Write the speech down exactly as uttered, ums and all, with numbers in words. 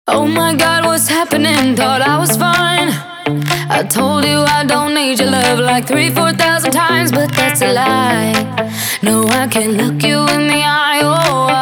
Oh my God, what's happening? Thought I was fine. I told you I don't need your love like three, four thousand times, but that's a lie. No, I can't look you in the eye. Oh,